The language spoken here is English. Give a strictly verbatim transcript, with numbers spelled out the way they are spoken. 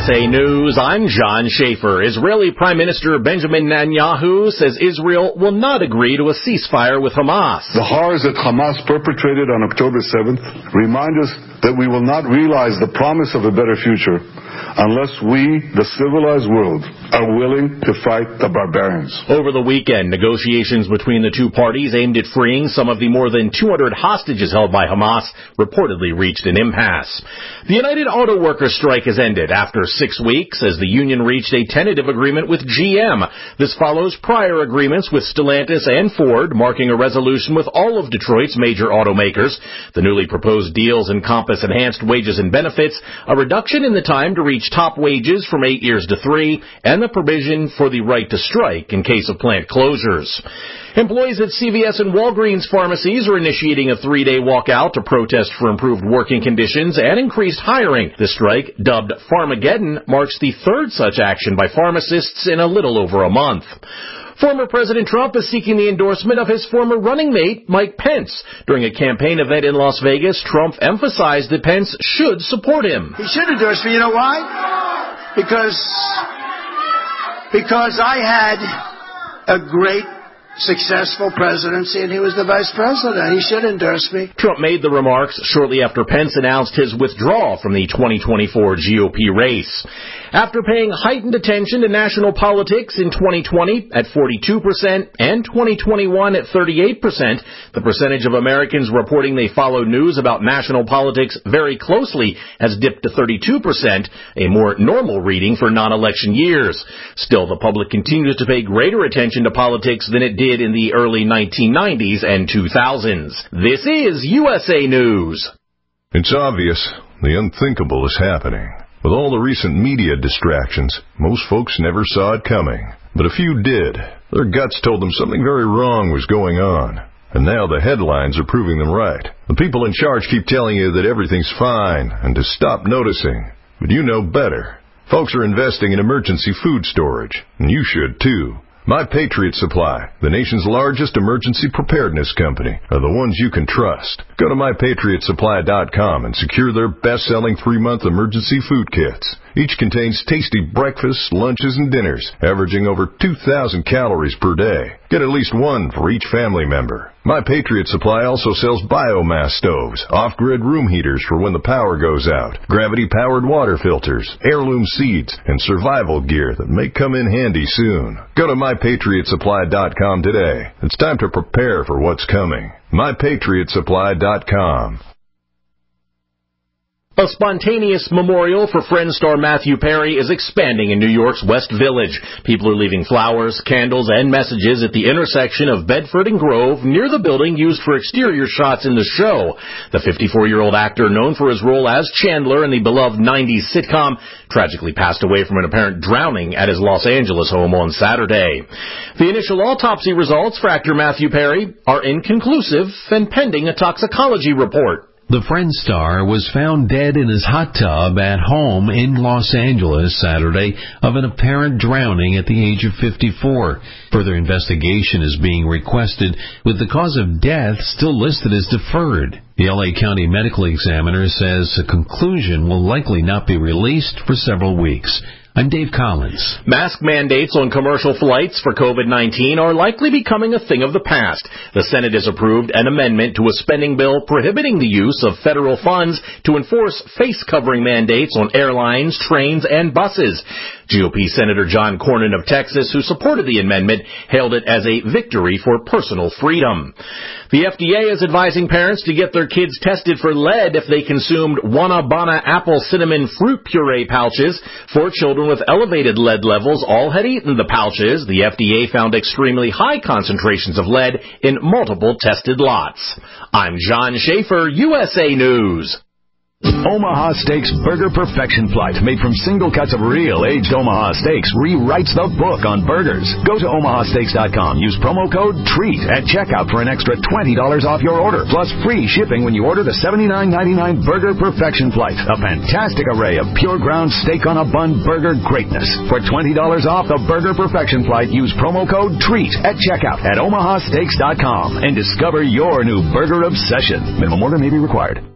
S A News, I'm John Schaefer. Israeli Prime Minister Benjamin Netanyahu says Israel will not agree to a ceasefire with Hamas. The horrors that Hamas perpetrated on October seventh remind us that we will not realize the promise of a better future unless we, the civilized world, are willing to fight the barbarians. Over the weekend, negotiations between the two parties aimed at freeing some of the more than two hundred hostages held by Hamas reportedly reached an impasse. The United Auto Workers strike has ended after six weeks as the union reached a tentative agreement with G M. This follows prior agreements with Stellantis and Ford, marking a resolution with all of Detroit's major automakers. The newly proposed deals encompass enhanced wages and benefits, a reduction in the time to reach top wages from eight years to three, and the provision for the right to strike in case of plant closures. Employees at C V S and Walgreens pharmacies are initiating a three-day walkout to protest for improved working conditions and increased hiring. The strike, dubbed Pharmageddon, marks the third such action by pharmacists in a little over a month. Former President Trump is seeking the endorsement of his former running mate, Mike Pence. During a campaign event in Las Vegas, Trump emphasized that Pence should support him. He should endorse me. You know why? Because, because I had a great, successful presidency, and he was the vice president. He should endorse me. Trump made the remarks shortly after Pence announced his withdrawal from the twenty twenty-four G O P race. After paying heightened attention to national politics in twenty twenty at forty-two percent and twenty twenty-one at thirty-eight percent, the percentage of Americans reporting they follow news about national politics very closely has dipped to thirty-two percent, a more normal reading for non-election years. Still, the public continues to pay greater attention to politics than it did in the early nineteen nineties and two thousands. This is U S A News. It's obvious the unthinkable is happening. With all the recent media distractions, most folks never saw it coming. But a few did. Their guts told them something very wrong was going on. And now the headlines are proving them right. The people in charge keep telling you that everything's fine and to stop noticing. But you know better. Folks are investing in emergency food storage, and you should too. My Patriot Supply, the nation's largest emergency preparedness company, are the ones you can trust. Go to my patriot supply dot com and secure their best-selling three-month emergency food kits. Each contains tasty breakfasts, lunches, and dinners, averaging over two thousand calories per day. Get at least one for each family member. My Patriot Supply also sells biomass stoves, off-grid room heaters for when the power goes out, gravity-powered water filters, heirloom seeds, and survival gear that may come in handy soon. Go to my patriot supply dot com today. It's time to prepare for what's coming. my patriot supply dot com. A spontaneous memorial for Friends star Matthew Perry is expanding in New York's West Village. People are leaving flowers, candles, and messages at the intersection of Bedford and Grove near the building used for exterior shots in the show. The fifty-four-year-old actor, known for his role as Chandler in the beloved nineties sitcom, tragically passed away from an apparent drowning at his Los Angeles home on Saturday. The initial autopsy results for actor Matthew Perry are inconclusive and pending a toxicology report. The Friends star was found dead in his hot tub at home in Los Angeles Saturday of an apparent drowning at the age of fifty-four. Further investigation is being requested, with the cause of death still listed as deferred. The L A County Medical Examiner says a conclusion will likely not be released for several weeks. I'm Dave Collins. Mask mandates on commercial flights for COVID nineteen are likely becoming a thing of the past. The Senate has approved an amendment to a spending bill prohibiting the use of federal funds to enforce face-covering mandates on airlines, trains, and buses. G O P Senator John Cornyn of Texas, who supported the amendment, hailed it as a victory for personal freedom. The F D A is advising parents to get their kids tested for lead if they consumed Wanna-Banna apple cinnamon fruit puree pouches. Four children with elevated lead levels all had eaten the pouches. The F D A found extremely high concentrations of lead in multiple tested lots. I'm John Schaefer, U S A News. Omaha Steaks Burger Perfection Flight, made from single cuts of real aged Omaha steaks, rewrites the book on burgers. Go to omaha steaks dot com. Use promo code TREAT at checkout for an extra twenty dollars off your order, plus free shipping when you order the seventy-nine ninety-nine Burger Perfection Flight. A fantastic array of pure ground steak on a bun burger greatness. For twenty dollars off the Burger Perfection Flight, use promo code TREAT at checkout at omaha steaks dot com and discover your new burger obsession. Minimum order may be required.